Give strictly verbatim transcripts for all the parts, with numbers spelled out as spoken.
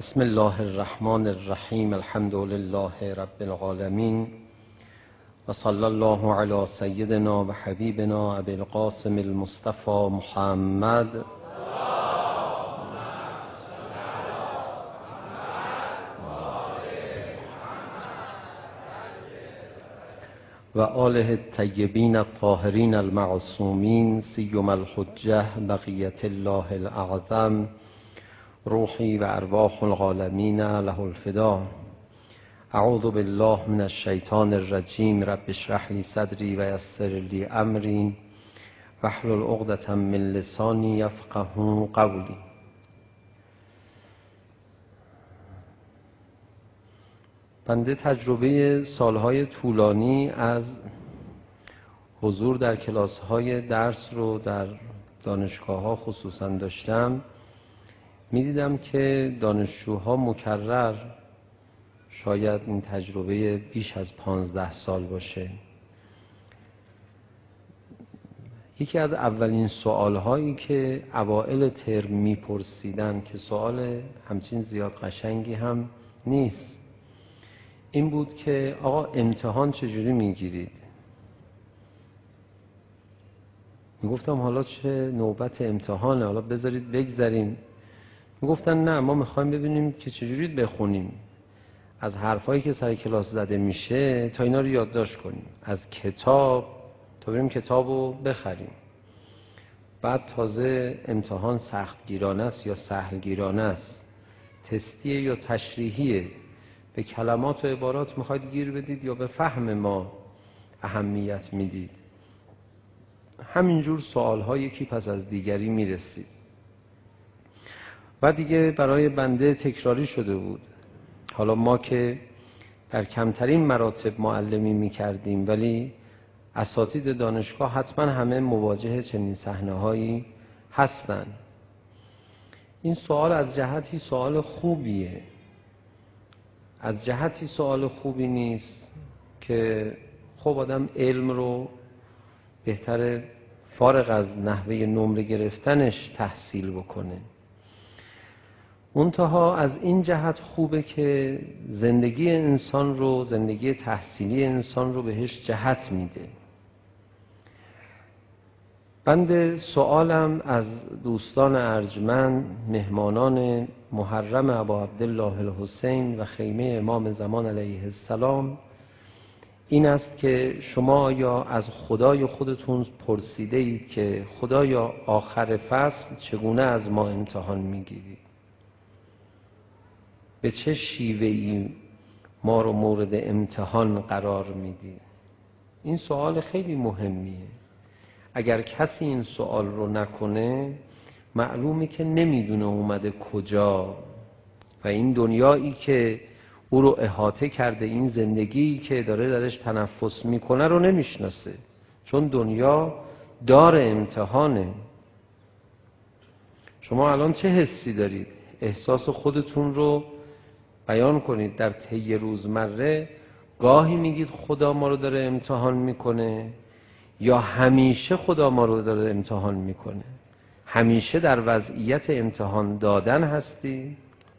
بسم الله الرحمن الرحیم. الحمد لله رب العالمین و صلی الله علی سیدنا و حبیبنا ابی القاسم المصطفى محمد و آله الطیبین الطاهرین المعصومین، سیما الحجة بقیة الله الاعظم، روحی و ارواح العالمین له الفدا. اعوذ بالله من الشیطان الرجیم. رب اشرح لی صدری و یسر لی امری واحلل عقدة من لسانی یفقهوا قولی. بنده تجربه سالهای طولانی از حضور در کلاس‌های درس رو در دانشگاه‌ها خصوصا داشتم. می‌دیدم که دانشجوها مکرر، شاید این تجربه بیش از پانزده سال باشه، یکی از اولین سوال‌هایی که اوائل ترم می‌پرسیدن که سوال همچین زیاد قشنگی هم نیست، این بود که آقا امتحان چجوری میگیرید؟ میگفتم حالا چه نوبت امتحانه، حالا بذارید بگذاریم. میگفتن نه، ما میخوایم ببینیم که چجوری بخونیم، از حرفایی که سر کلاس زده میشه تا اینا رو یادداشت کنیم، از کتاب تا بریم کتاب رو بخریم. بعد تازه امتحان سختگیرانه است یا سهلگیرانه است، تستیه یا تشریحیه، به کلمات و عبارات میخواید گیر بدید یا به فهم ما اهمیت میدید. همینجور سوال‌ها یکی پس از دیگری میرسید و دیگه برای بنده تکراری شده بود. حالا ما که در کمترین مراتب معلمی میکردیم، ولی اساتید دانشگاه حتما همه مواجه چنین صحنه‌هایی هستن. این سوال از جهتی سوال خوبیه، از جهتی سوال خوبی نیست که خب آدم علم رو بهتره فارغ از نحوه نمره گرفتنش تحصیل بکنه. منتها از این جهت خوبه که زندگی انسان رو، زندگی تحصیلی انسان رو بهش جهت میده. بنده سوالم از دوستان ارجمند، مهمانان محرم ابا عبدالله الحسین و خیمه امام زمان علیه السلام، این است که شما یا از خدای خودتون پرسیده اید که خدایا آخر فصل چگونه از ما امتحان میگیرید؟ به چه شیوهی ما رو مورد امتحان قرار میدید؟ این سوال خیلی مهمیه. اگر کسی این سوال رو نکنه، معلومه که نمیدونه اومده کجا و این دنیایی که او رو احاطه کرده، این زندگی که داره درش تنفس میکنه رو نمیشناسه، چون دنیا دار امتحانه. شما الان چه حسی دارید؟ احساس خودتون رو بیان کنید. در طی روزمره گاهی میگید خدا ما رو داره امتحان میکنه، یا همیشه خدا ما رو داره امتحان میکنه؟ همیشه در وضعیت امتحان دادن هستی؟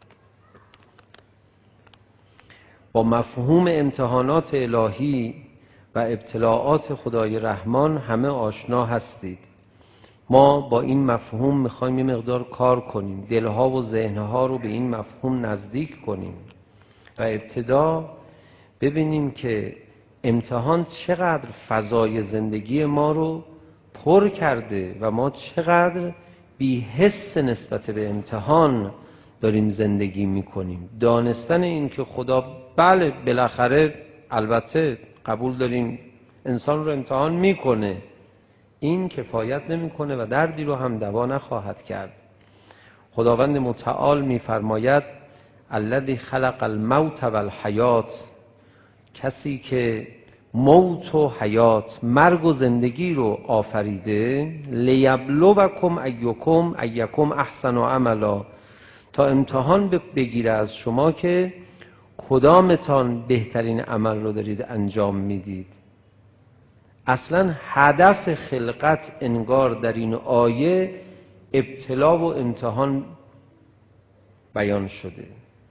با مفهوم امتحانات الهی و ابتلاعات خدای رحمان همه آشنا هستید. ما با این مفهوم میخوایم یه مقدار کار کنیم، دلها و ذهنها رو به این مفهوم نزدیک کنیم و ابتدا ببینیم که امتحان چقدر فضای زندگی ما رو پر کرده و ما چقدر بی حس نسبت به امتحان داریم زندگی میکنیم. دانستن این که خدا بله بالاخره البته قبول داریم انسان رو امتحان میکنه، این کفایت نمیکنه و دردی رو هم دوا نخواهد کرد. خداوند متعال میفرماید الذی خلق الموت والحیات، کسی که موت و حیات، مرگ و زندگی رو آفریده، لیبلوکم ایکم ایکم احسن عملا، تا امتحان بگیره از شما که کدامتان بهترین عمل رو دارید انجام میدید. اصلا هدف خلقت انگار در این آیه ابتلا و امتحان بیان شده.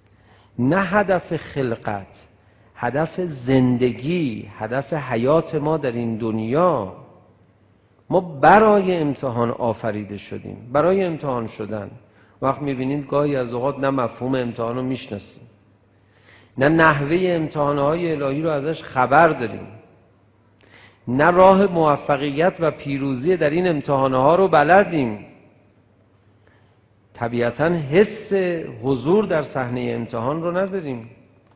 نه هدف خلقت، هدف زندگی، هدف حیات ما در این دنیا. ما برای امتحان آفریده شدیم، برای امتحان شدن. وقت میبینید گاهی از اوقات نه مفهوم امتحان رو میشناسیم، نه نحوه امتحانهای الهی رو ازش خبر داریم، نه راه موفقیت و پیروزی در این امتحانها رو بلدیم. طبیعتاً حس حضور در صحنه امتحان رو نداریم.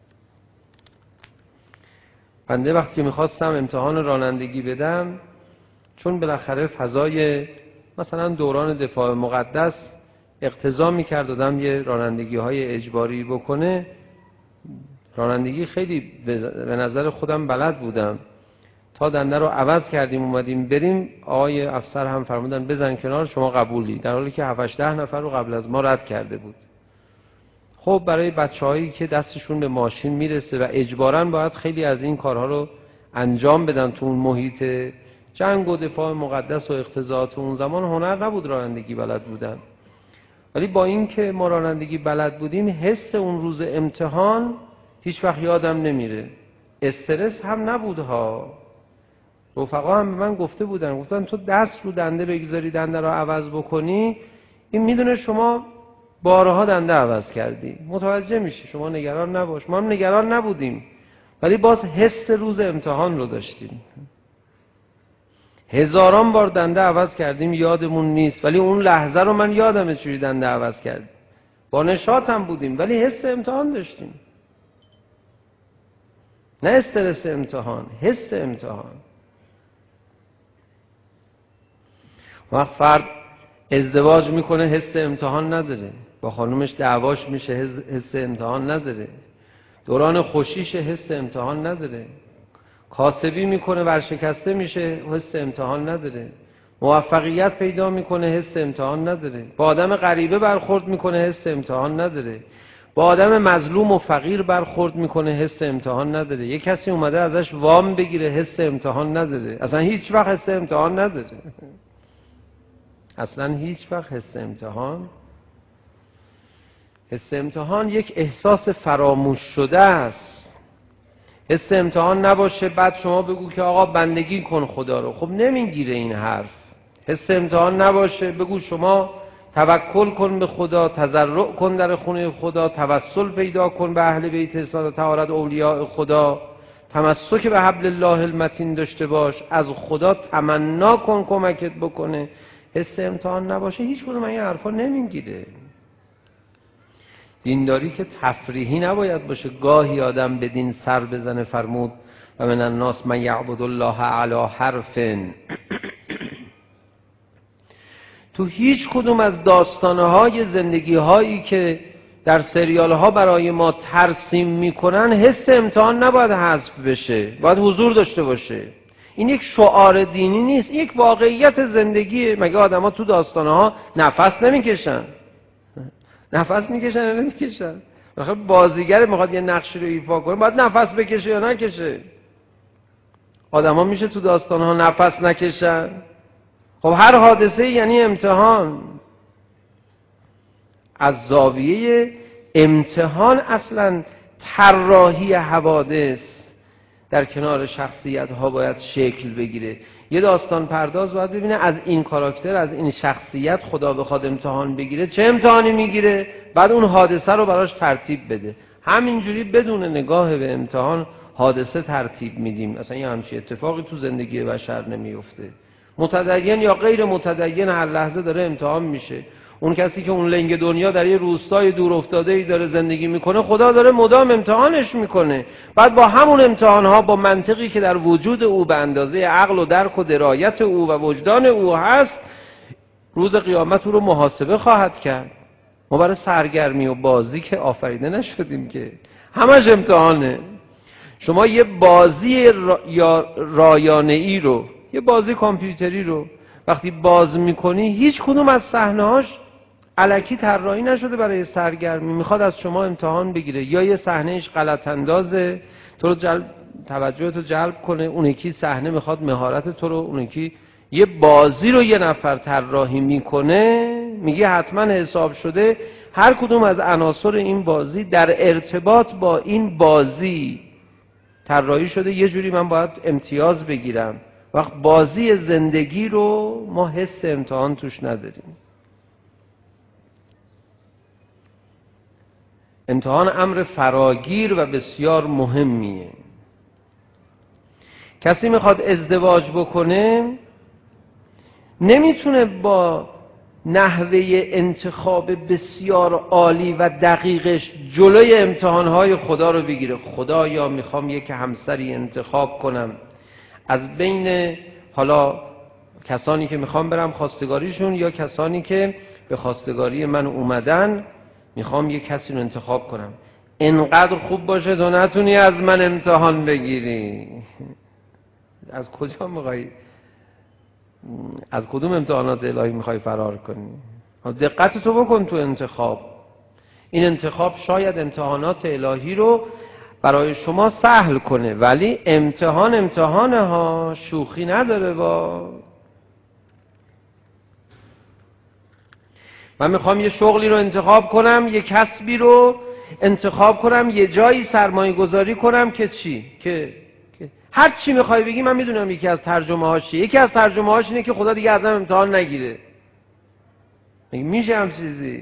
بنده وقتی میخواستم امتحان رانندگی بدم، چون بالاخره فضای مثلا دوران دفاع مقدس اقتضا میکرد آدم یه رانندگی های اجباری بکنه، رانندگی خیلی به نظر خودم بلد بودم. تا دنده رو عوض کردیم اومدیم بریم، آقای افسر هم فرمودن بزن کنار شما قبولی، در حالی که هفت ده نفر رو قبل از ما رد کرده بود. خب برای بچه‌هایی که دستشون به ماشین میرسه و اجباراً باید خیلی از این کارها رو انجام بدن تو اون محیط جنگ و دفاع مقدس و اقتضاعات اون زمان، هنر نبود رانندگی بلد بودن. ولی با این که ما رانندگی بلد بودیم، حس اون روز امتحان هیچ وقت یادم نمیره. استرس هم نبود ها. رفقا هم به من گفته بودن، گفتن تو دست رو دنده بگذاری دنده رو عوض بکنی، این میدونه شما بارها دنده عوض کردی، متوجه میشی، شما نگران نباش. ما هم نگران نبودیم، ولی باز حس روز امتحان رو داشتیم. هزاران بار دنده عوض کردیم یادمون نیست، ولی اون لحظه رو من یادمه چجوری دنده عوض کرد. با نشاط هم بودیم ولی حس امتحان داشتیم، نه استرس امتحان، حس امتحان. وقت فرد ازدواج میکنه حس امتحان نداره، با خانومش دعواش میشه حس امتحان نداره، دوران خوشیش حس امتحان نداره، کاسبی میکنه ورشکسته میشه حس امتحان نداره، موفقیت پیدا میکنه حس امتحان نداره، با آدم غریبه برخورد میکنه حس امتحان نداره، با آدم مظلوم و فقیر برخورد میکنه حس امتحان نداره، یک کسی اومده ازش وام بگیره حس امتحان نداره، اصلا هیچ وقت حس امتحان نداره. اصلا هیچ وقت حس امتحان حس امتحان یک احساس فراموش شده است. حس امتحان نباشه بعد شما بگو که آقا بندگی کن خدا رو، خب نمیگیره این حرف. حس امتحان نباشه بگو شما توکل کن به خدا، تضرع کن در خونه خدا، توسل پیدا کن به اهل بیت اصالت طهارت اولیاء خدا، تمسک به حبل الله المتین داشته باش، از خدا تمنا کن کمکت بکنه. حس امتحان نباشه هیچ کدوم این حرفا نمیگیره. دینداری که تفریحی نباید باشه، گاهی آدم به دین سر بزنه. فرمود و من الناس من یعبد الله علی حرف. تو هیچ کدوم از داستانهای زندگی هایی که در سریال ها برای ما ترسیم میکنن حس امتحان نباید حذف بشه، باید حضور داشته باشه. این یک شعار دینی نیست، این یک واقعیت زندگیه. مگه آدم ها تو داستانها نفس نمیکشن؟ نفس میکشن یا نمیکشن؟ بخاطر بازیگر میخواد یه نقشی رو ایفا کنه باید نفس بکشه یا نکشه؟ آدم ها میشه تو داستانها نفس نکشن؟ خب هر حادثه یعنی امتحان. از زاویه امتحان اصلا طراحی حوادث در کنار شخصیت ها باید شکل بگیره. یه داستان پرداز باید ببینه از این کاراکتر، از این شخصیت خدا بخواد امتحان بگیره چه امتحانی میگیره، بعد اون حادثه رو براش ترتیب بده. همینجوری بدون نگاه به امتحان حادثه ترتیب میدیم، اصلا یه همچین اتفاقی تو زندگی بشر نمیفته. متدین یا غیر متدین هر لحظه داره امتحان میشه. اون کسی که اون لنگ دنیا در یه روستای دور افتاده‌ای داره زندگی میکنه، خدا داره مدام امتحانش میکنه. بعد با همون امتحانها، با منطقی که در وجود او به اندازه عقل و درک و درایت او و وجدان او هست، روز قیامت او رو محاسبه خواهد کرد. ما برای سرگرمی و بازی که آفریده نشدیم که، همش امتحانه. شما یه بازی را... یا رایانه‌ای رو، یه بازی کامپیوتری رو وقتی باز میکنی، هیچ کدوم از صحنه‌هاش الکی طراحی نشده برای سرگرمی، میخواد از شما امتحان بگیره. یا یه صحنهش غلط اندازه تو رو جلب توجه تو جلب کنه، اون یکی صحنه میخواد مهارت تو رو، اون یکی. یه بازی رو یه نفر طراحی میکنه، میگه حتما حساب شده، هر کدوم از عناصر این بازی در ارتباط با این بازی طراحی شده. یه جوری من باید امتیاز بگیرم، وقت بازی زندگی رو ما حس امتحان توش نداریم. امتحان امر فراگیر و بسیار مهمیه. کسی میخواد ازدواج بکنه نمیتونه با نحوه انتخاب بسیار عالی و دقیقش جلوی امتحانهای خدا رو بگیره. خدا یا میخوام یک همسری انتخاب کنم از بین حالا کسانی که میخوام برم خواستگاریشون یا کسانی که به خواستگاری من اومدن، میخوام یک کسی رو انتخاب کنم. انقدر خوب باشه تو نتونی از من امتحان بگیری. از کجا میخوای؟ از کدوم امتحانات الهی میخوای فرار کنی؟ دقت تو بکن تو انتخاب. این انتخاب شاید امتحانات الهی رو برای شما سهل کنه، ولی امتحان امتحانه ها، شوخی نداره. با من میخوام یه شغلی رو انتخاب کنم، یه کسبی رو انتخاب کنم، یه جایی سرمایه گذاری کنم که چی؟ که هر چی میخوای بگی من میدونم یکی از ترجمه هاش یکی از ترجمه هاش اینه که خدا دیگه ازم امتحان نگیره. میگه میشه هم چیزی؟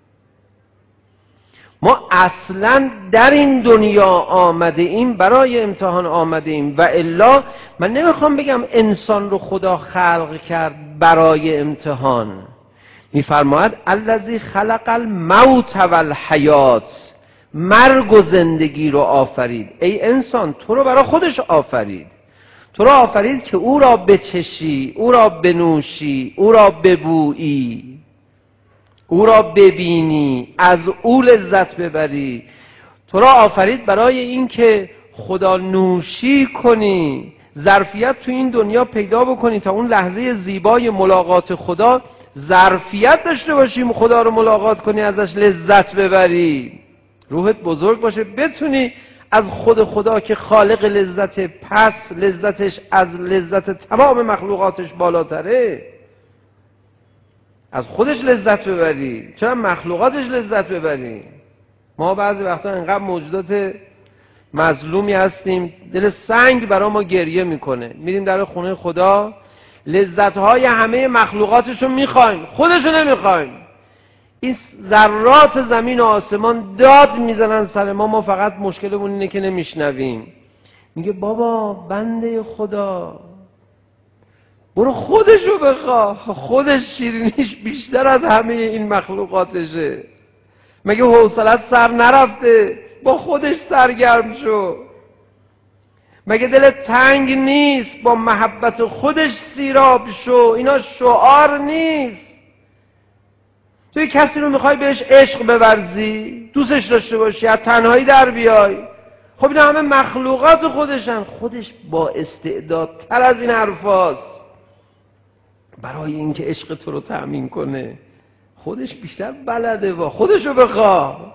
ما اصلا در این دنیا آمده ایم برای امتحان آمده ایم، و الا من نمیخوام بگم انسان رو خدا خلق کرد برای امتحان. میفرماید الذی خلق الموت والحیات، مرگ و زندگی رو آفرید. ای انسان تو رو برای خودش آفرید، تو رو آفرید که او را بچشی، او را بنوشی، او را ببویی، او را ببینی، از او لذت ببری. تو را آفرید برای این که خدا نوشی کنی، ظرفیت تو این دنیا پیدا بکنی تا اون لحظه زیبای ملاقات خدا ظرفیت داشته باشیم خدا رو ملاقات کنی، ازش لذت ببری، روحت بزرگ باشه، بتونی از خود خدا که خالق لذت پس لذتش از لذت تمام مخلوقاتش بالاتره، از خودش لذت ببری، چرا مخلوقاتش لذت ببری؟ ما بعضی وقتا انقدر موجودات مظلومی هستیم دل سنگ برای ما گریه میکنه، میریم در خونه خدا لذتهای همه مخلوقاتشو میخوایم، خودشو نمیخوایم. این ذرات زمین و آسمان داد میزنن سر ما، ما فقط مشکلمون اینه که نمیشنویم. میگه بابا بنده خدا برو خودشو بخواه، خودش شیرینیش بیشتر از همه این مخلوقاتشه. مگه حوصلت سر نرفته؟ با خودش سرگرم شو. مگه دلت تنگ نیست؟ با محبت خودش سیراب شو. اینا شعار نیست. توی کسی رو میخوای بهش عشق بورزی، دوستش داشته باشی، از تنهایی در بیای، خب اینا همه مخلوقات خودشن. خودش با استعدادتر از این حرفاست برای اینکه عشق تو رو تأمین کنه. خودش بیشتر بلده، با خودشو بخواه.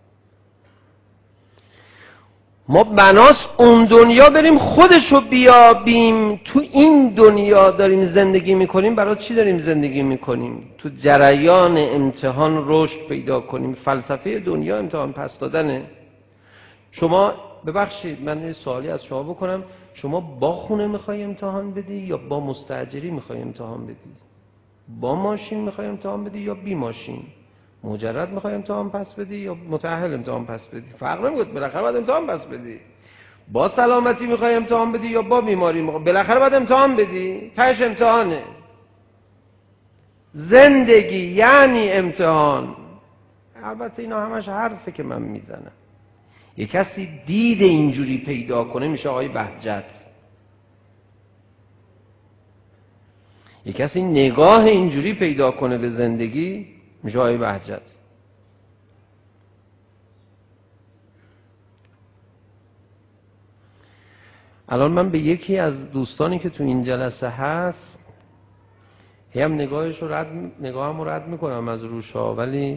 ما بناس اون دنیا بریم خودشو بیابیم. تو این دنیا داریم زندگی میکنیم، برای چی داریم زندگی میکنیم؟ تو جریان امتحان رشد پیدا کنیم. فلسفه دنیا امتحان پس دادنه. شما ببخشید من یه سوالی از شما بکنم، شما با خونه میخوای امتحان بدی یا با مستاجری میخوای امتحان بدی؟ با ماشین میخوای امتحان بدی یا بی ماشین؟ مجرد میخوای امتحان پس بدی یا متأهل امتحان پس بدی؟ فرق نمیکنه، بالاخره باید امتحان پس بدی. با سلامتی میخوای امتحان بدی یا با بیماری میخوای؟ بالاخره باید امتحان بدی. تهش امتحانه. زندگی یعنی امتحان. البته اینا همش حرفه که من میزنم. یک کسی دید اینجوری پیدا کنه میشه آقای بهجت. یک کسی نگاه اینجوری پیدا کنه به زندگی میشه آقای بهجت. الان من به یکی از دوستانی که تو این جلسه هست هم نگاهش رو رد نگاهم رو رد میکنم از روشا، ولی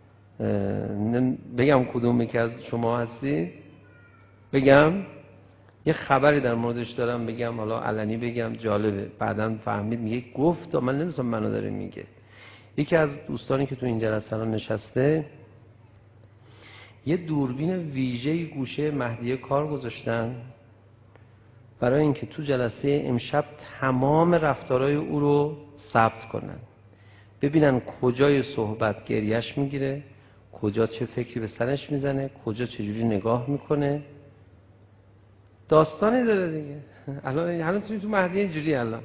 بگم کدومی که از شما هستی؟ بگم یه خبری در موردش دارم، بگم حالا علنی بگم، جالبه بعداً فهمید. میگه گفت، من نمی‌دونم منو داره میگه، یکی از دوستانی که تو این جلسه الان نشسته یه دوربین ویژه‌ای گوشه مهدیه کار گذاشتن برای اینکه تو جلسه امشب تمام رفتارهای او رو ثبت کنن، ببینن کجای صحبت گریش میگیره، کجا چه فکری به سرش میزنه، کجا چجوری نگاه میکنه. داستانی داره دیگه. الان الان تو مهدیه اینجوری الان.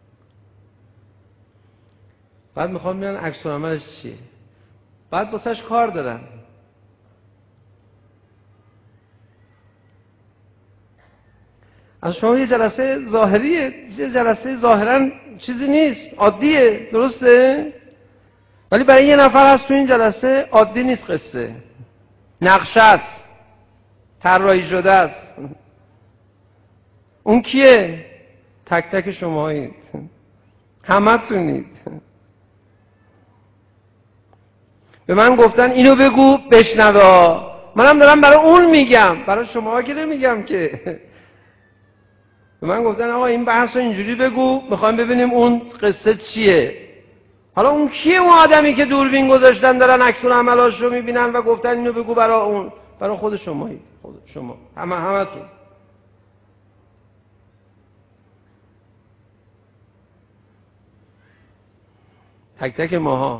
بعد میخوام ببینن عکس العملش چیه. بعد واسش کار دارن. از شما یه جلسه ظاهریه، یه جلسه ظاهرا چیزی نیست، عادیه، درسته؟ ولی برای یه نفر هست تو این جلسه عادی نیست، قصه نقشه است، طراحی شده است. اون کیه؟ تک تک شمایید، همتونید. به من گفتن اینو بگو بشنوه، منم دارم برای اون میگم، برای شما که نمیگم که. به من گفتن آقا این بحث رو اینجوری بگو، میخوایم ببینیم اون قصه چیه. حالا اون کیه؟ اون آدمی که دوربین گذاشتن دارن عکس العملاش رو میبینن و گفتن اینو بگو برای اون. برای خود شمایید، خود شما، همه همتون. تک تک ماها.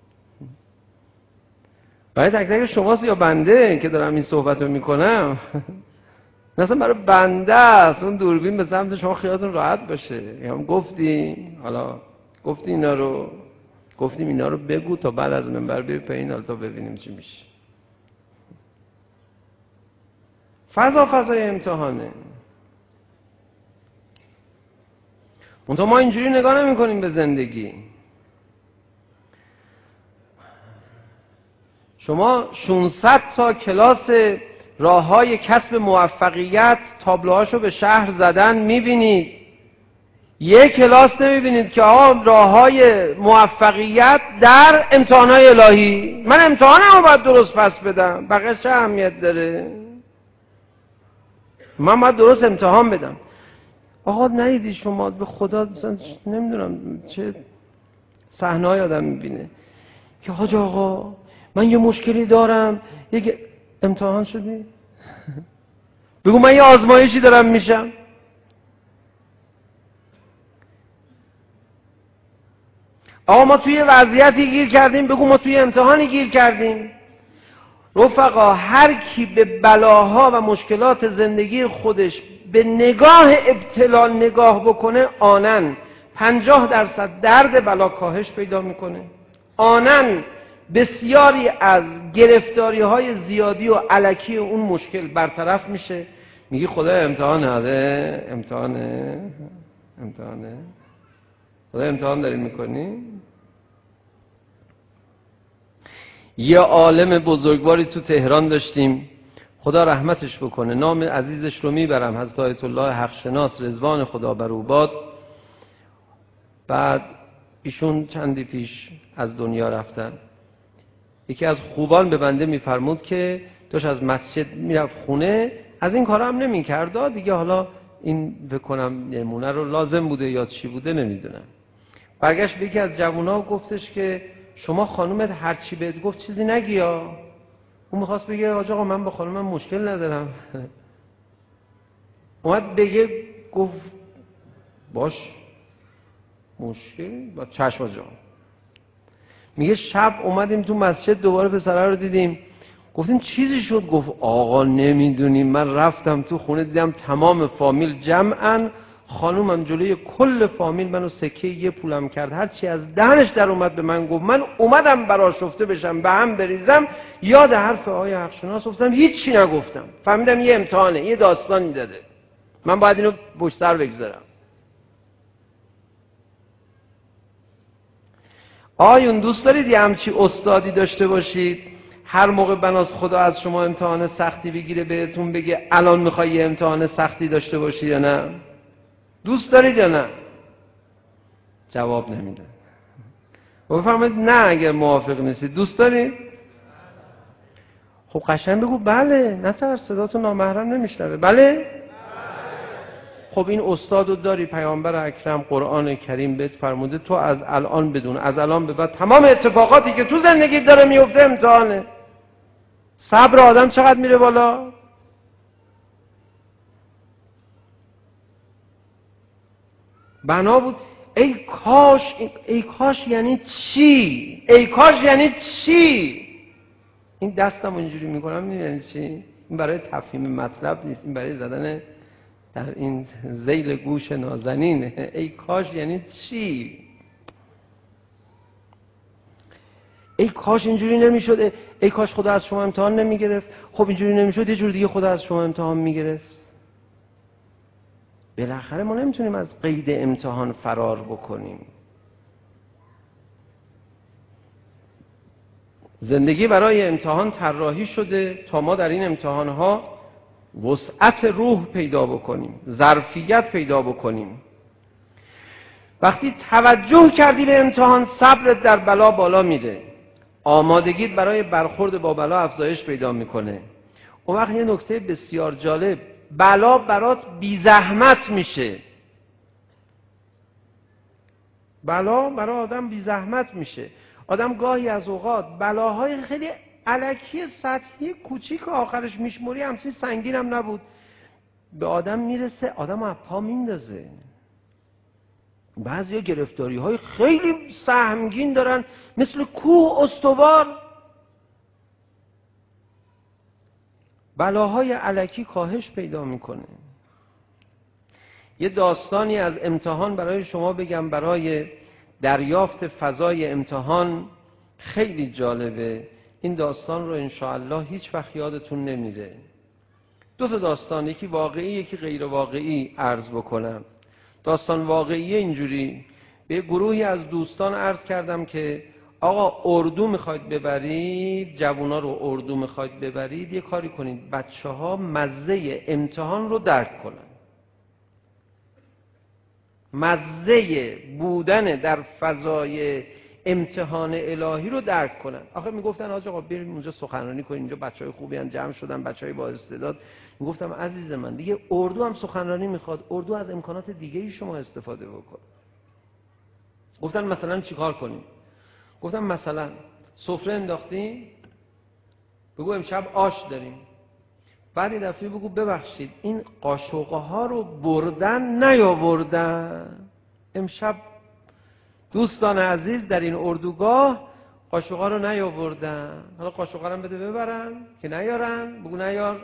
برای تک تک شماست یا بنده که دارم این صحبت رو میکنم؟ مثلا برای بنده است. اون دوربین به سمت شما خیالتون راحت باشه. هم گفتیم، حالا گفتیم اینا رو، گفتیم اینا رو بگو تا بعد از منبر بری پایین، حالا تا ببینیم چی میشه. فضا فضای امتحانه. منتها ما اینجوری نگاه نمی کنیم به زندگی. شما ششصد تا کلاس راه‌های کسب موفقیت تابلوهاشو به شهر زدن میبینید، یک کلاس نمیبینید که آقا راه‌های موفقیت در امتحانات الهی. من امتحانمو باید درست پس بدم، بقیه چه اهمیت داره؟ من باید درست امتحان بدم. آقا ندیدی شما به خدا نمیدونم چه صحنه‌ای آدم میبینه که حاج آقا من یه مشکلی دارم، یک امتحان شدی؟ بگو من یه آزمایشی دارم میشم. آقا ما توی وضعیتی گیر کردیم، بگو ما توی امتحانی گیر کردیم. رفقا هر کی به بلاها و مشکلات زندگی خودش به نگاه ابتلا نگاه بکنه، آنن پنجاه درصد درد بلا کاهش پیدا میکنه، آنن بسیاری از گرفتاری های زیادی و الکی اون مشکل برطرف میشه. میگی خدا امتحان هده، امتحانه امتحانه خدا امتحان داریم میکنی. یه عالم بزرگواری تو تهران داشتیم، خدا رحمتش بکنه، نام عزیزش رو میبرم، حضرت آیت الله حقشناس رضوان خدا بر او باد. بعد ایشون چندی پیش از دنیا رفتن. یکی از خوبان به بنده میفرمود که داشت از مسجد میرفت خونه، از این کارا هم نمیکرد دیگه، حالا این بکنم نمونه رو لازم بوده یا چی بوده نمیدونم. برگشت به یکی از جوونا و گفتش که شما خانومت هر چی بهت گفت چیزی نگی ها. اون میخواست بگه آقا من با خانومم مشکل ندارم. اومد بگه، گفت باش مشکل با چشم جان. میگه شب اومدیم تو مسجد دوباره پسره رو دیدیم، گفتیم چیزی شد؟ گفت آقا نمیدونیم، من رفتم تو خونه دیدم تمام فامیل جمعن، خانومم جلوی کل فامیل منو سکه یه پولم کرد، هرچی از دهنش در اومد به من گفت. من اومدم برآشفته بشم، به هم بریزم، یاد حرف آقای حقشناس افتادم، هیچ چی نگفتم. فهمیدم یه امتحانه، یه داستانی داده، من باید اینو پشت سر بگذارم. آیون دوست دارید یه همچی استادی داشته باشید هر موقع بناس خدا از شما امتحان سختی بگیره بهتون بگه الان میخوای یه امتحان سختی داشته باشی یا نه؟ دوست دارید یا نه؟ جواب نمیده. و بفرمایید نه اگر موافق نیستید. دوست دارید؟ خب قشنگ بگو بله، نه ترس، صداتون نامحرم نمیشنوه. بله؟ خب این استادو داری، پیامبر اکرم قرآن کریم بهت فرموده تو از الان بدون، از الان به بعد تمام اتفاقاتی که تو زندگی داره میفته امتحانه. صبر آدم چقدر میره بالا؟ بنا بود ای کاش، ای کاش یعنی چی؟ ای کاش یعنی چی؟ این دستم اینجوری میکنم یعنی چی؟ این برای تفهیم مطلب نیست، این برای زدن در این ذیل گوش نازنینه. ای کاش یعنی چی؟ ای کاش اینجوری نمیشد، ای کاش خدا از شما امتحان نمیگرفت. خب اینجوری نمیشد یه جور دیگه خدا از شما امتحان میگرفت. بالاخره ما نمیتونیم از قید امتحان فرار بکنیم. زندگی برای امتحان طراحی شده تا ما در این امتحانها وسعت روح پیدا بکنیم، ظرفیت پیدا بکنیم. وقتی توجه کردی به امتحان، صبرت در بلا بالا میره، آمادگیت برای برخورد با بلا افزایش پیدا میکنه. اون وقت یه نکته بسیار جالب، بلا برات بی زحمت میشه. بلا برای آدم بی زحمت میشه. آدم گاهی از اوقات بلاهای خیلی الکی سطحی کوچیک آخرش میشموری همچین سنگین هم نبود، به آدم میرسه، آدم از پا میندازه. بعضی ها گرفتاری های خیلی سهمگین دارن، مثل کوه استوار. بلاهای الکی کاهش پیدا میکنه. یه داستانی از امتحان برای شما بگم، برای دریافت فضای امتحان خیلی جالبه. این داستان رو انشاءالله هیچ وقت یادتون نمیره. دو تا داستان، یکی واقعی یکی غیر واقعی عرض بکنم. داستان واقعی اینجوری، به گروهی از دوستان عرض کردم که آقا اردو میخواید ببرید، جوونا رو اردو میخواید ببرید، یه کاری کنید بچه ها مزه امتحان رو درک کنن، مزه بودن در فضای امتحان الهی رو درک کنن. آخه میگفتن آقا آقا بریم اونجا سخنرانی کنیم، اینجا بچهای خوبی ان جمع شدن، بچهای با استعداد. میگفتم عزیز من دیگه اردو هم سخنرانی میخواد، اردو از امکانات دیگه ای شما استفاده بکن. گفتن مثلا چیکار کنیم؟ گفتم مثلا سفره انداختیم، بگو امشب آش داریم، بعد این دفعه بگو ببخشید این قاشقه ها رو بردن نیاوردن، امشب دوستان عزیز در این اردوگاه قاشقه ها رو نیاوردن، حالا قاشقه ها رو بده ببرن که نیارن، بگو نیار.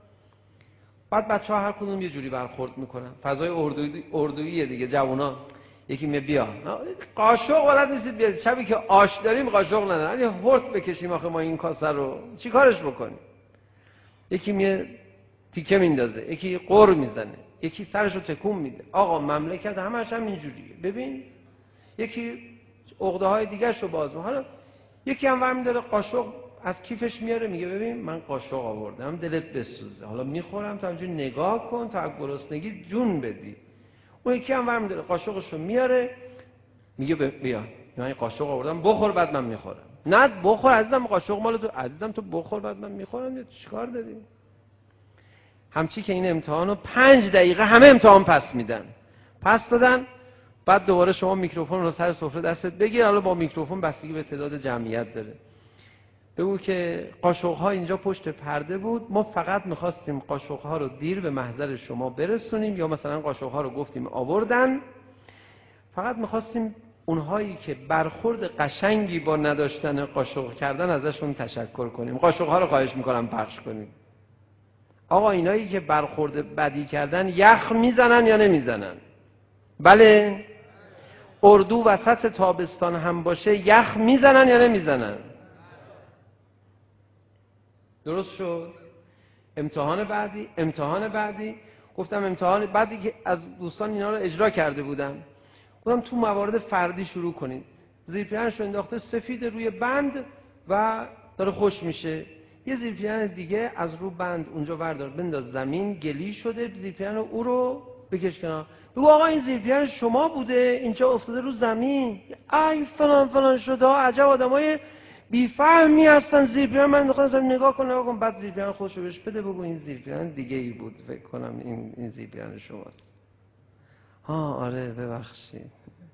بعد بچه ها هر کدوم یه جوری برخورد میکنن، فضای اردویی اردوییه دیگه. جوونا یکی می بیا قاشق ولد نیستید بیاد، شبی که آش داریم قاشق ندارن، یه هورت بکشیم آخه ما این کاسه رو چی کارش بکنیم. یکی می تیکه میندازه، یکی قر میزنه، یکی سرشو تکون میده. آقا مملکت همش هم اینجوریه. ببین یکی عقده های دیگه شو باز. حالا یکی هم ور میداره قاشق از کیفش میاره، میگه ببین من قاشق آوردم دلت بسوزه، حالا میخورم تا اینجوری نگاه کن تا گرسنگی جون بدی. اون یکی هم ور میداره قاشقشو میاره، میگه بیا من این قاشق آوردم بخور بعد من میخورم. نه بخور عزیزم، قاشق مال تو، عزیزم تو بخور بعد من میخورم. چیکار داری؟ همچی که این امتحانو پنج دقیقه همه امتحان پس میدن. پس دادن، بعد دوباره شما میکروفون رو سر سفره دستت بگیر، حالا با میکروفون بستگی به تعداد جمعیت داره، بگو که قاشق‌ها اینجا پشت پرده بود، ما فقط می‌خواستیم قاشق‌ها رو دیر به محضر شما برسونیم، یا مثلا قاشق‌ها رو گفتیم آوردن، فقط می‌خواستیم اونهایی که برخورد قشنگی با نداشتن قاشق کردن ازشون تشکر کنیم، قاشق‌ها رو خواهش می‌کنم پخش کنیم. آقا اینایی که برخورد بدی کردن یخ میزنن یا نمیزنن؟ بله. اردو وسط تابستان هم باشه یخ میزنن یا نمیزنن؟ درست شد. امتحان بعدی امتحان بعدی گفتم امتحان بعدی که از دوستان اینا رو اجرا کرده بودن، گفتم تو موارد فردی شروع کنید. زیرپیرنش رو انداخته سفید روی بند و داره خوش میشه، یه زیرپیرن دیگه از رو بند اونجا وردار بنداز زمین، گلی شده، زیرپیرن او رو بکش کنار، بگو آقا این زیرپیرن شما بوده اینجا افتاده رو زمین، ای فلان فلان شده. عجب آدمای بی‌فهمی هستن. زیرپیرن من می‌خواستم نگاه کنم نگاه کنم بعد زیرپیرن خودشو بهش بده، بگو این زیرپیرن دیگه ای بود فکر کنم این این زیرپیرن شماست. ها آره ببخشید.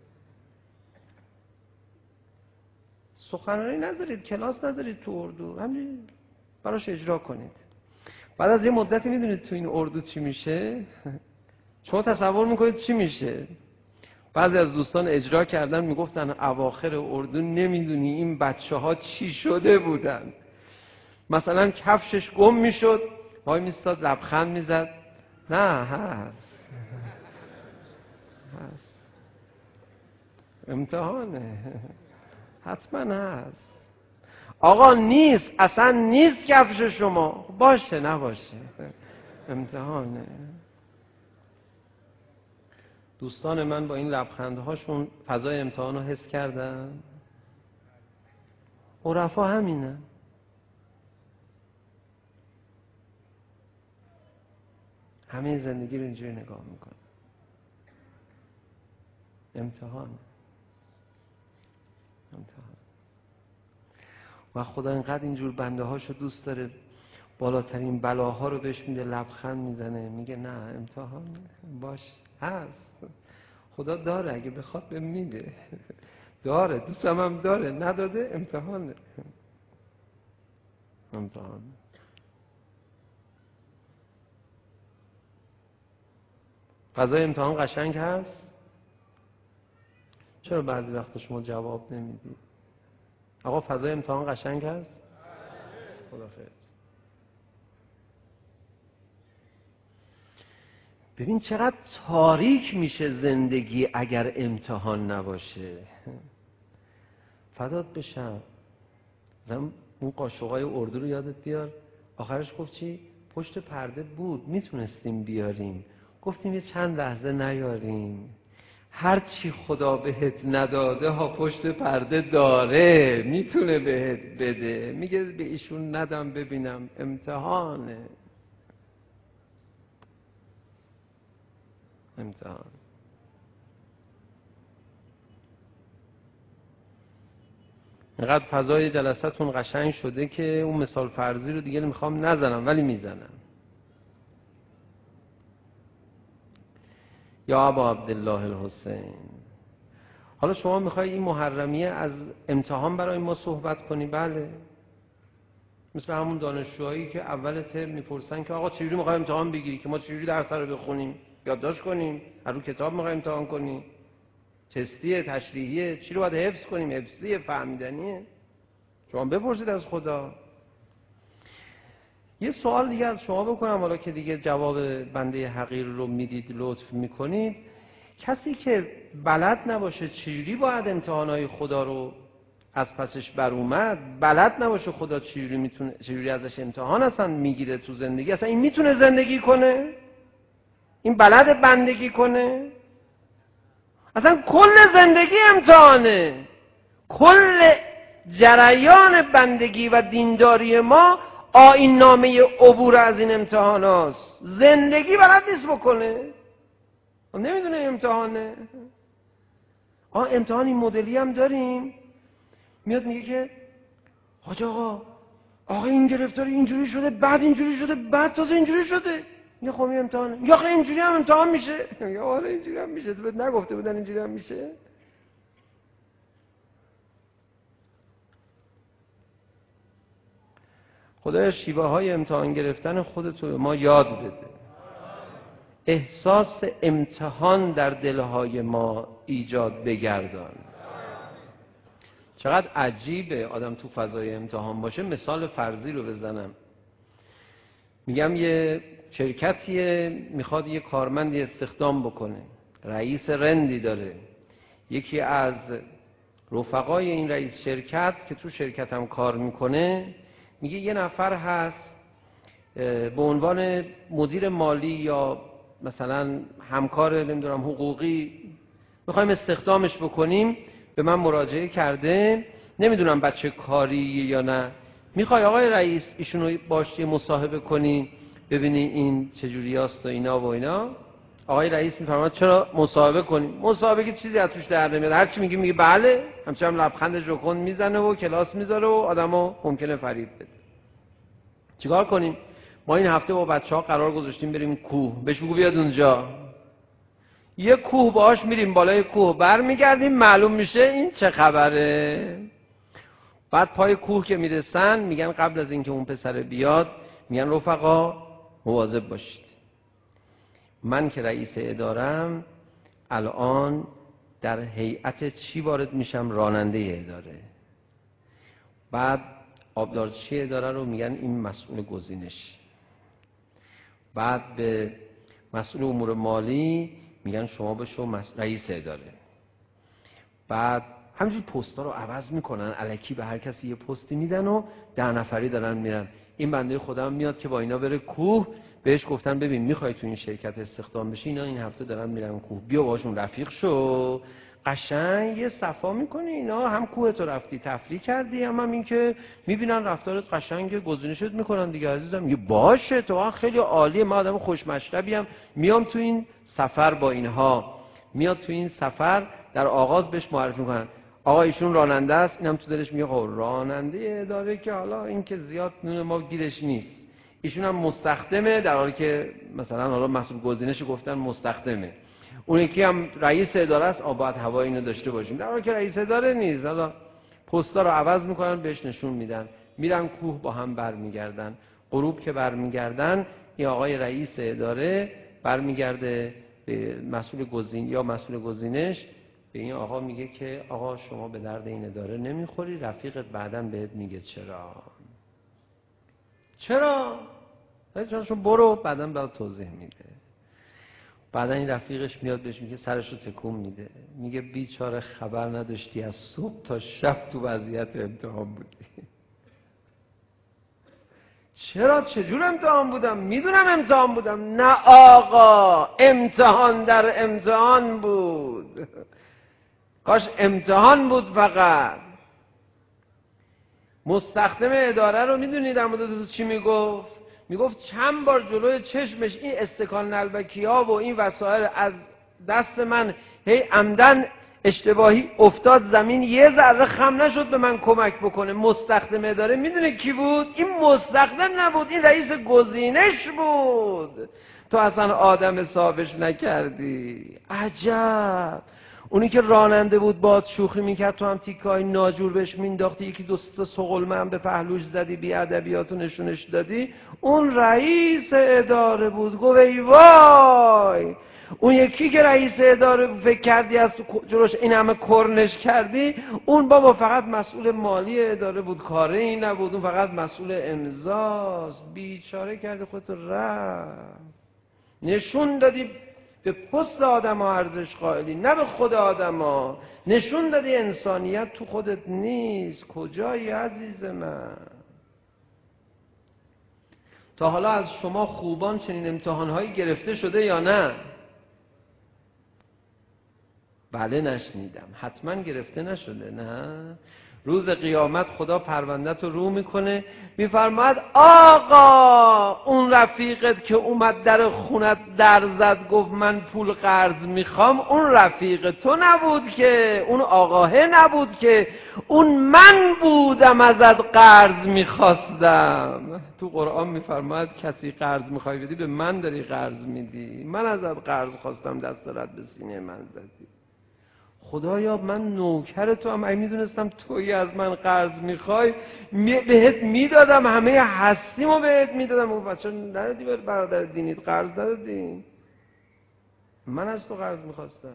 سخنرانی ندارید، کلاس ندارید تو اردو، همین براش اجرا کنید. بعد از یه مدتی میدونید تو این اردو چی میشه؟ شما تصور میکنید چی میشه؟ بعضی از دوستان اجرا کردن میگفتن اواخر اردو نمیدونی این بچه ها چی شده بودن. مثلا کفشش گم میشد، وای میستاد لبخند میزد. نه هست هست امتحانه، حتما هست. آقا نیست، اصلا نیست کفش شما، باشه نباشه امتحانه. دوستان من با این لبخندهاشون فضای امتحان رو حس کردن. عرفا همینه. همه زندگی رو اینجوری نگاه میکنه. امتحان امتحان و خدا اینقدر اینجور بنده هاشو دوست داره، بالاترین بلاها رو بهش میده، لبخند میزنه، میگه نه امتحان باش هست. خدا داره، اگه بخواد به میده، داره، دوستم هم داره، نداده امتحانه. امتحان. فضای امتحان قشنگ هست؟ چرا بعضی وقتا شما جواب نمیدید؟ آقا فضای امتحان قشنگ هست؟ خدا خیر. ببین چقدر تاریک میشه زندگی اگر امتحان نباشه. فدات بشم. زم اون قاشقای اردو رو یادت بیار، آخرش گفت چی؟ پشت پرده بود میتونستیم بیاریم، گفتیم یه چند لحظه نیاریم. هر چی خدا بهت نداده ها پشت پرده داره، میتونه بهت بده. میگه به ایشون ندم ببینم، امتحانه. امتحان. اینقدر فضای جلساتون قشنگ شده که اون مثال فرضی رو دیگه نمیخوام نزنم، ولی میزنم. یا ابا عبدالله الحسین، حالا شما میخوای این محرمیه از امتحان برای ما صحبت کنی؟ بله، مثل همون دانشجوهایی که اول ترم میپرسن که آقا چجوری میخوای امتحان بگیری، که ما چجوری درس رو بخونیم، یادداشت کنیم، از رو کتاب میخوای امتحان کنی، تستیه، تشریحیه، چی رو باید حفظ کنیم، حفظیه، فهمیدنیه؟ شما بپرسید از خدا. یه سوال دیگه از شما بکنم، حالا که دیگه جواب بنده حقیر رو میدید لطف میکنید. کسی که بلد نباشه چجوری باید امتحانهای خدا رو از پسش بر اومد، بلد نباشه خدا چجوری میتونه، چجوری ازش امتحان اصلا میگیره تو زندگی، اصلا این میتونه زندگی کنه؟ این بلد بندگی کنه؟ اصلا کل زندگی امتحانه. کل جریان بندگی و دینداری ما آیین نامه عبور از این امتحان هاست. زندگی بلد نیست بکنه، نمیدونه امتحانه. آه امتحان این مدلی هم داریم، میاد میگه که حاج آقا آقا این گرفتاری اینجوری شده، بعد اینجوری شده، بعد تازه اینجوری شده. یه خب این امتحانه. یا آخه اینجوری هم امتحان میشه. یا آره اینجوری هم میشه، تو بهت نگفته بودن اینجوری هم میشه؟ خدایا شیوه های امتحان گرفتن خودتو به ما یاد بده. احساس امتحان در دلهای ما ایجاد بگردان. چقدر عجیبه آدم تو فضای امتحان باشه. مثال فرضی رو بزنم، میگم یه شرکتیه میخواد یه کارمندی استخدام بکنه، رئیس رندی داره. یکی از رفقای این رئیس شرکت که تو شرکت هم کار میکنه میگه یه نفر هست به عنوان مدیر مالی یا مثلا همکار نمیدونم حقوقی میخوایم استخدامش بکنیم، به من مراجعه کرده، نمیدونم بچه کاری یا نه، میخوای آقای رئیس ایشونو باش مصاحبه کنی ببینی این چجوری هست و اینا و اینا. آقای رئیس میفرماد چرا مصاحبه کنیم؟ مصاحبه که چیزی از توش در نمیاد، هر چی میگی میگه بله، همچنان لبخندش رو کن میزنه و کلاس میذاره و آدمو ممکنه فریب بده. چیکار کنیم؟ ما این هفته با بچه‌ها قرار گذاشتیم بریم کوه، بهش بگو بیاد اونجا. یه کوه باهاش میریم بالای کوه برمیگردیم معلوم میشه این چه خبره. بعد پای کوه که میرسن میگن قبل از اینکه اون پسر بیاد میگن رفقا مواظب باشید، من که رئیس ادارم الان در هیئت چی وارد میشم؟ راننده اداره. بعد آبدارچی اداره رو میگن این مسئول گزینش. بعد به مسئول امور مالی میگن شما بشو رئیس اداره. بعد همینجوری پستا رو عوض میکنن، الکی به هر کسی یه پستی میدن و ده نفری دارن میرن. این بنده خدا میاد که با اینا بره کوه، بهش گفتن ببین میخوای تو این شرکت استخدام بشی، اینا این هفته دارن میرن کوه، بیا باشون رفیق شو، قشنگ یه صفا میکنی، اینا هم کوه تو رفتی تفریح کردی، هم, هم این که میبینن رفتارت قشنگ گزینشت میکنن دیگه عزیزم. یه باشه تو خیلی عالیه، من آدم خوشمشربیم، میام تو این سفر با اینها. میاد تو این سفر در آغاز بهش معرفی میکنن آقا ایشون راننده است، اینم تو دلش میگه آقا راننده اداره که حالا این که زیاد نون ما گیرش نیست. ایشون هم مستخدمه، در حالی که مثلا حالا مسئول گزینش گفتن مستخدمه. اون یکی هم رئیس اداره است، آباد هوا اینو داشته باشیم، در حالی که رئیس اداره نیست. حالا پستا رو عوض میکنن بهش نشون میدن، میرن کوه با هم برمیگردن. غروب که برمیگردن این آقای رئیس اداره برمیگرده به مسئول گزین یا مسئول گزینش، به این آقا میگه که آقا شما به درد این اداره نمیخوری، رفیقت بعداً بهت میگه چرا چرا چون برو، بعداً بعد توضیح میده. بعداً این رفیقش میاد بهش میگه، سرش رو تکون میده، میگه بیچاره خبر نداشتی از صبح تا شب تو وضعیت امتحان بودی. چرا؟ چجور امتحان بودم؟ میدونم امتحان بودم. نه آقا، امتحان در امتحان بود. کاش امتحان بود فقط. مستخدم اداره رو میدونی در مورد چی میگفت؟ میگفت چند بار جلوی چشمش این استکان نلبکی ها و این وسایل از دست من هی عمدن اشتباهی افتاد زمین، یه ذره خم نشد به من کمک بکنه. مستخدم اداره میدونه کی بود؟ این مستخدم نبود، این رئیس گزینش بود. تو اصلا آدم حسابش نکردی. عجب. اونی که راننده بود باد شوخی میکرد، تو هم تیکای ناجور بهش مینداختی، یکی دو سه سقلمه هم به پهلوش زدی، بی ادبیاتو نشونش دادی، اون رئیس اداره بود. گفت ای وای. اون یکی که رئیس اداره فکر کردی از جلوش این همه کرنش کردی، اون بابا فقط مسئول مالی اداره بود، کاره این نبود، اون فقط مسئول امضاست. بیچاره کردی خودتو، رفت نشون دادی به پست آدم ها ارزش قائلی، نه به خود آدم ها. نشون دادی انسانیت تو خودت نیست. کجایی عزیز من؟ تا حالا از شما خوبان چنین امتحانهایی گرفته شده یا نه؟ بله نشنیدم. حتما گرفته نشده. نه؟ روز قیامت خدا پروندت رو رو میکنه، میفرماید آقا اون رفیقت که اومد در خونت در زد گفت من پول قرض میخوام، اون رفیق تو نبود که، اون آقاه نبود که، اون من بودم ازت قرض میخواستم. تو قرآن میفرماید کسی قرض میخوای بدی به من داری قرض میدی، من ازت قرض خواستم دست رد به سینه من زدی. خدایا من نوکر تو هم، اگه میدونستم تویی از من قرض میخوای می بهت میدادم، همه هستیمو بهت میدادم. اون بچه ندادی به برادر دینیت قرض ندادی، من از تو قرض میخواستم.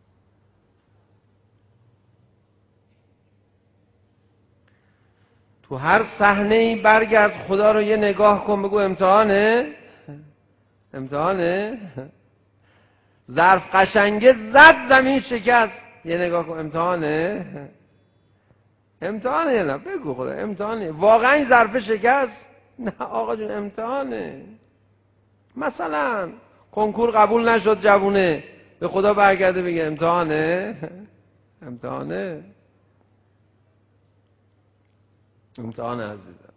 تو هر صحنه‌ای برگرد خدا رو یه نگاه کن، بگو امتحانه امتحانه ظرف قشنگه زد زمین شکست، یه نگاه کن امتحانه امتحانه یا نه؟ بگو خدا امتحانه. واقعا این ظرف شکست؟ نه آقا جون امتحانه. مثلا کنکور قبول نشد جوونه، به خدا برگرده بگه امتحانه امتحانه امتحانه عزیزم.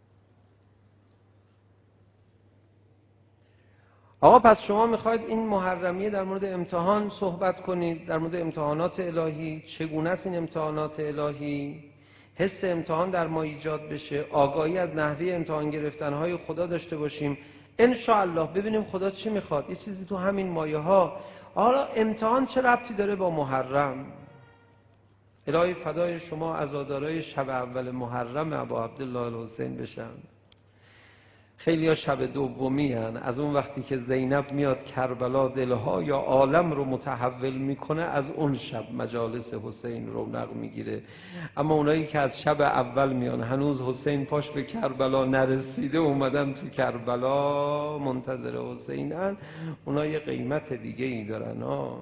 آقا پس شما میخواید این محرمیه در مورد امتحان صحبت کنید، در مورد امتحانات الهی، چگونه است این امتحانات الهی، حس امتحان در ما ایجاد بشه، آگاهی از نحوه امتحان گرفتنهای خدا داشته باشیم. ان شاء الله ببینیم خدا چی میخواد. یه چیزی تو همین مایه ها حالا امتحان چه ربطی داره با محرم؟ الهی فدای شما عزادارای شب اول محرم ابا عبدالله الحسین بشن. خیلی ها شب دومی هن. از اون وقتی که زینب میاد کربلا دلها یا عالم رو متحول میکنه، از اون شب مجالس حسین رونق میگیره. اما اونایی که از شب اول میان هنوز حسین پاش به کربلا نرسیده اومدن تو کربلا منتظر حسینن، اونا یه قیمت دیگه ای دارن ها.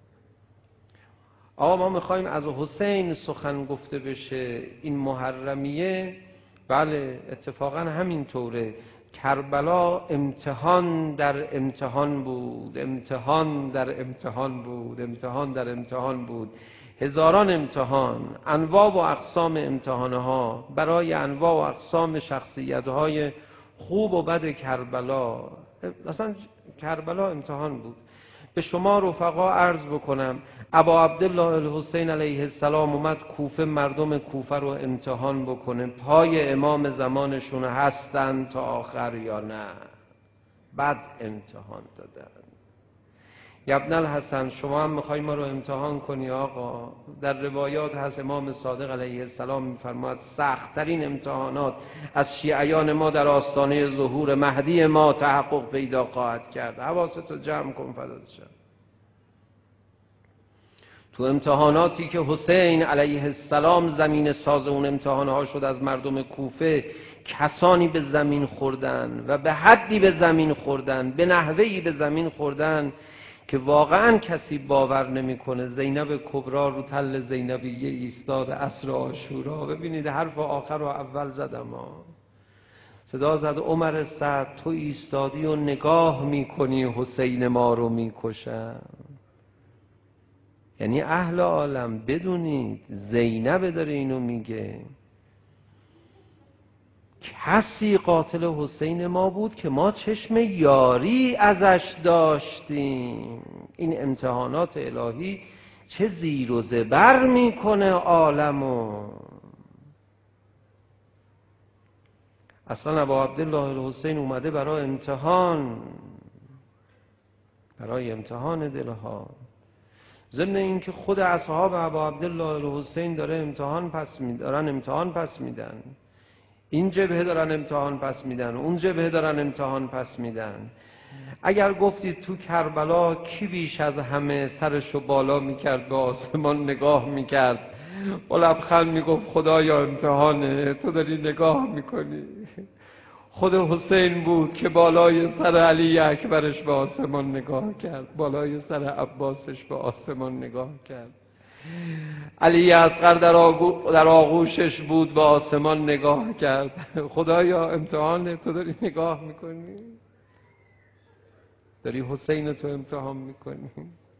آقا ما میخوایم از حسین سخن گفته بشه. این محرمیه بله اتفاقا همین طوره. کربلا امتحان در امتحان بود، امتحان در امتحان بود، امتحان در امتحان بود. هزاران امتحان، انواع و اقسام امتحانها برای انواع و اقسام شخصیت‌های خوب و بد کربلا. اصلا کربلا امتحان بود. به شما رفقا عرض بکنم، ابا عبدالله الحسین علیه السلام اومد کوفه، مردم کوفه رو امتحان بکنه پای امام زمانشون هستن تا آخر یا نه. بعد امتحان دادن. ابن الحسن شما هم میخوای ما رو امتحان کنی آقا؟ در روایات هست امام صادق علیه السلام میفرماد سخت‌ترین امتحانات از شیعیان ما در آستانه ظهور مهدی ما تحقق پیدا خواهد کرد. حواستو جمع کن فدات شم. تو امتحاناتی که حسین علیه السلام زمین ساز اون امتحانها شد از مردم کوفه، کسانی به زمین خوردن و به حدی به زمین خوردن، به نحوهی به زمین خوردن که واقعا کسی باور نمیکنه. زینب کبرا رو تل زینبیه ایستاد عصر عاشورا. ببینید حرف آخر رو اول زدم ها. صدا زد عمر سعد تو ایستادی و نگاه میکنی حسین ما رو میکشن. یعنی اهل عالم بدونید زینب داره اینو میگه. کسی قاتل حسین ما بود که ما چشم یاری ازش داشتیم. این امتحانات الهی چه زیر و زبر میکنه عالمو. اصلا ابا عبدالله الحسین اومده برای امتحان، برای امتحان دلها. ضمن این که خود اصحاب ابا عبدالله الحسین داره امتحان پس میدارن، امتحان پس میدن. این جبهه دارن امتحان پس میدن، اون جبهه دارن امتحان پس میدن. اگر گفتید تو کربلا کی بیش از همه سرشو بالا میکرد به آسمان نگاه میکرد با لبخند میگفت خدایا امتحانه، تو داری نگاه میکنی. خود حسین بود که بالای سر علی اکبرش به آسمان نگاه کرد، بالای سر عباسش به آسمان نگاه کرد. علی اصغر در, آگو در آغوشش بود به آسمان نگاه کرد. خدایا امتحانه، تو داری نگاه میکنی، داری حسین تو امتحان میکنی.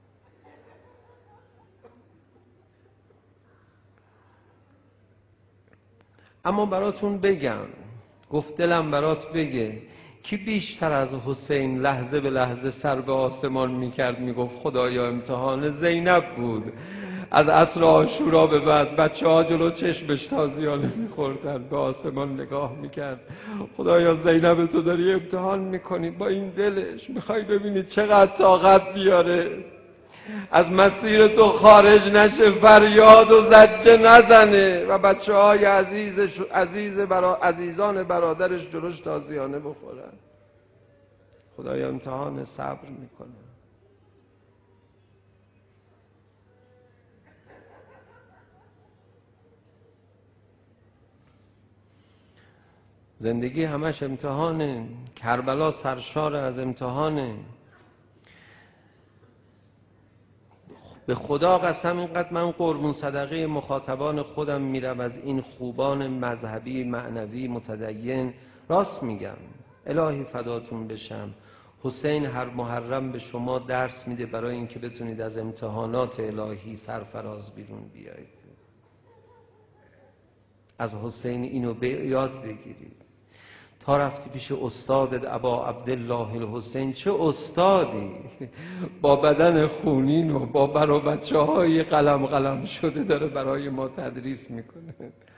اما براتون بگم، گفت دلم برات بگه، کی بیشتر از حسین لحظه به لحظه سر به آسمان میکرد میگفت خدایا امتحان؟ زینب بود. از عصر عاشورا به بعد بچه ها جلو چشمش تازیانه میخوردن، به آسمان نگاه میکرد خدایا زینب تو داری امتحان میکنی. با این دلش میخوای ببینید چقدر طاقت بیاره، از مسیر تو خارج نشه، فریاد و زجه نزنه و بچه های عزیزش عزیز برا عزیزان برادرش جلوش تازیانه بخورن. خدایا امتحان صبر میکنه. زندگی همش امتحانه. کربلا سرشار از امتحانه. به خدا قسم اینقدر من قربون صدقه مخاطبان خودم میرم از این خوبان مذهبی معنوی متدین. راست میگم، الهی فداتون بشم. حسین هر محرم به شما درس میده برای اینکه بتونید از امتحانات الهی سرفراز بیرون بیایید. از حسین اینو به یاد بگیرید. تا رفتی پیش استادت ابا عبدالله الحسین، چه استادی، با بدن خونین و با برا بچه های قلم قلم شده داره برای ما تدریس میکنه.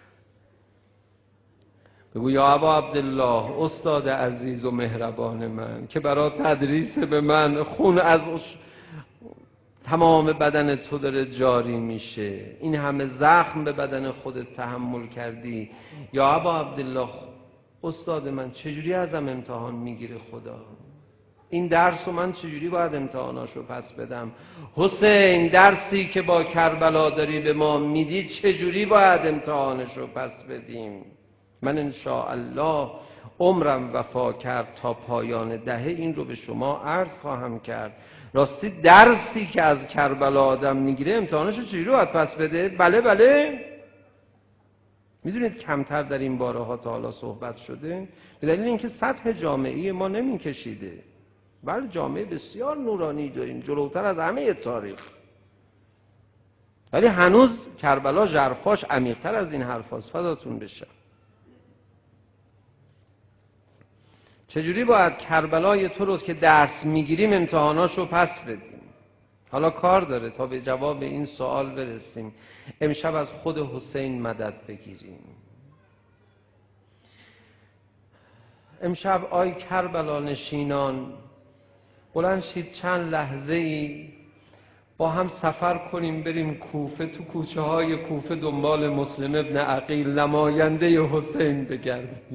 بگو یا ابا عبدالله، استاد عزیز و مهربان من که برای تدریس به من خون از تمام بدن تو داره جاری میشه، این همه زخم به بدن خودت تحمل کردی. یا ابا عبدالله استاد من چجوری ازم امتحان میگیره خدا؟ این درس رو من چجوری باید امتحاناشو پس بدم؟ حسین درسی که با کربلا داری به ما میدی چجوری باید امتحانشو پس بدیم؟ من انشاءالله عمرم وفا کرد تا پایان دهه این رو به شما عرض خواهم کرد. راستی درسی که از کربلا آدم میگیره امتحانشو چجوری باید پس بده؟ بله بله میدونید کمتر در این باره ها تا حالا صحبت شده، به دلیل اینکه سطح جامعه ما نمیکشیده. بله جامعه بسیار نورانی داریم، جلوتر از همه تاریخ، ولی هنوز کربلا ژرفاش عمیق‌تر از این حرفاست. فداتون بشم. چجوری باید کربلای تو رو که درس میگیریم امتحاناشو پس بدیم؟ حالا کار داره تا به جواب این سوال برسیم. امشب از خود حسین مدد بگیریم. امشب آی کربلا نشینان بلند شید چند لحظه ای با هم سفر کنیم بریم کوفه، تو کوچه های کوفه دنبال مسلم ابن عقیل نماینده حسین بگردیم.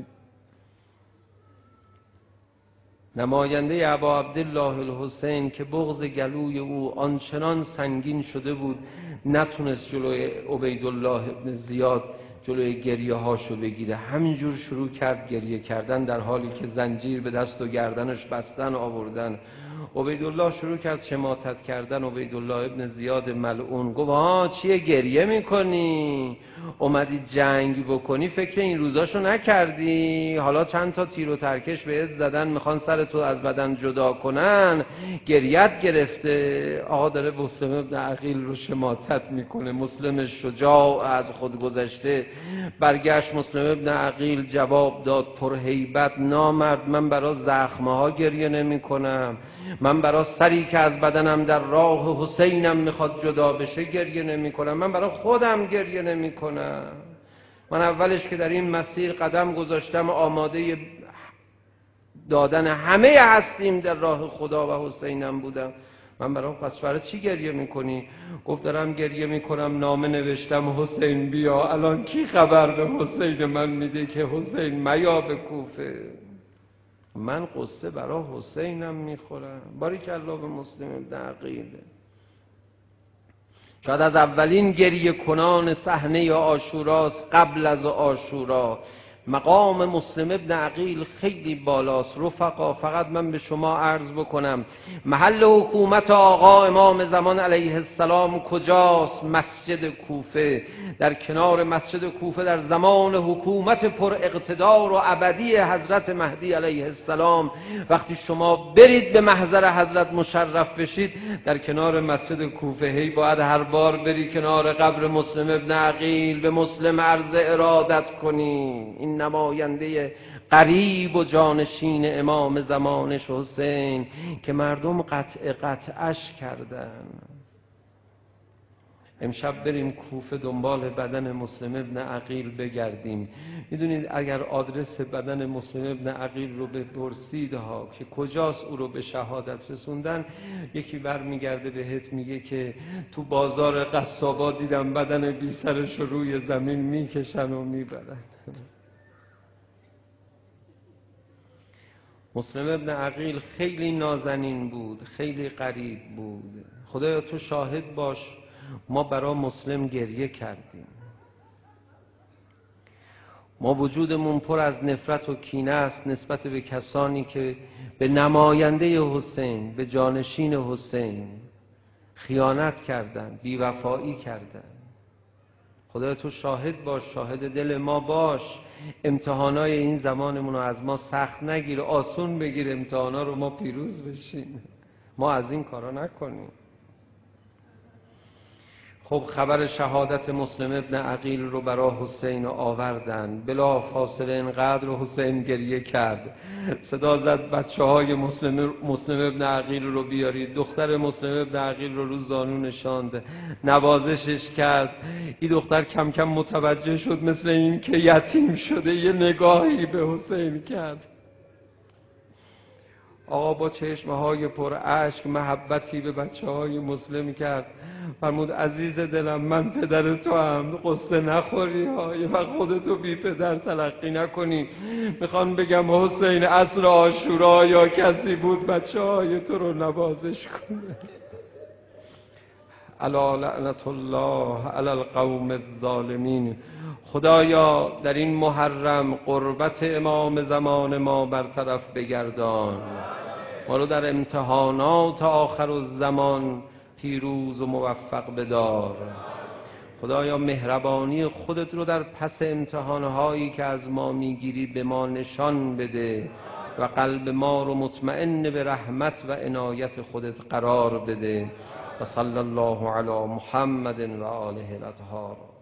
نماینده ابا عبدالله الحسین که بغض گلوی او آنچنان سنگین شده بود نتونست جلوی عبیدالله ابن زیاد جلوی گریه هاشو بگیره، همینجور شروع کرد گریه کردن در حالی که زنجیر به دست و گردنش بستن آوردن. عبیدالله شروع کرد شماتت کردن. عبیدالله ابن زیاد ملعون گفت ها چیه گریه میکنی؟ اومدی جنگ بکنی؟ فکر این روزاشو نکردی؟ حالا چند تا تیر و ترکش بهت زدن میخوان سر تو از بدن جدا کنن، گریت گرفته. آقا داره مسلم ابن عقیل رو شماتت میکنه. مسلم شجاع از خود گذشته برگشت. مسلم ابن عقیل جواب داد پرهیبت نامرد، من برای زخمه ها گریه نمی کنم، من برای سری که از بدنم در راه حسینم میخواد جدا بشه گریه نمی کنم، من برای خودم گریه نمی کنم. من اولش که در این مسیر قدم گذاشتم آماده دادن همه هستیم در راه خدا و حسینم بودم. من برای پس برای چی گریه میکنی؟ گفت دارم گریه میکنم نامه نوشتم حسین بیا، الان کی خبر به حسین من میده که حسین میا به کوفه؟ من قصه برای حسینم میخورم. باریکالله به مسلم ابن عقیل. شاید از اولین گریه کنان صحنه عاشوراست. قبل از عاشورا مقام مسلم ابن عقیل خیلی بالاست. رفقا فقط من به شما عرض بکنم محل حکومت آقا امام زمان علیه السلام کجاست؟ مسجد کوفه. در کنار مسجد کوفه در زمان حکومت پر اقتدار و ابدی حضرت مهدی علیه السلام وقتی شما برید به محضر حضرت مشرف بشید، در کنار مسجد کوفه هی باید هر بار بری کنار قبر مسلم ابن عقیل به مسلم عرض ارادت کنی. این نماینده قریب و جانشین امام زمانش حسین که مردم قطع قطعش کردن. امشب بریم کوفه دنبال بدن مسلم ابن عقیل بگردیم. میدونید اگر آدرس بدن مسلم ابن عقیل رو بپرسید ها که کجاست او رو به شهادت رسوندن، یکی بر میگرده بهت میگه که تو بازار قصابا دیدم بدن بی سرش رو روی زمین میکشن و میبرن. مسلم ابن عقیل خیلی نازنین بود، خیلی قریب بود. خدایا تو شاهد باش ما برای مسلم گریه کردیم. ما وجودمون پر از نفرت و کینه است نسبت به کسانی که به نماینده حسین، به جانشین حسین خیانت کردند، بیوفایی کردند. خدایا تو شاهد باش، شاهد دل ما باش. امتحانای این زمانمون رو از ما سخت نگیر، آسون بگیر امتحانا رو، ما پیروز بشیم. ما از این کارا نکنیم. خب خبر شهادت مسلم ابن عقیل رو برای حسین آوردن. بلا فاصله اینقدر حسین گریه کرد، صدا زد بچه های مسلم, مسلم ابن عقیل رو بیارید. دختر مسلم ابن عقیل رو رو زانو نشاند، نوازشش کرد. این دختر کم کم متوجه شد مثل این که یتیم شده، یه نگاهی به حسین کرد. آقا با چشمهای پر اشک محبتی به بچه های مسلم کرد، فرمود عزیز دلم من پدر تو هم، قصه نخوری ها، یه وقت خودتو بی پدر تلقی نکنی. میخوان بگم حسین عصر عاشورا یا کسی بود بچه های تو رو نوازش کنه. الا لعنت الله علی القوم الظالمین. خدایا در این محرم قربت امام زمان ما برطرف بگردان، ما رو در امتحانات آخر الزمان پیروز و موفق بدار. خدایا مهربانی خودت رو در پس امتحانهایی که از ما میگیری به ما نشان بده و قلب ما رو مطمئن به رحمت و عنایت خودت قرار بده. و صلی الله علی محمد و آله الاطهار.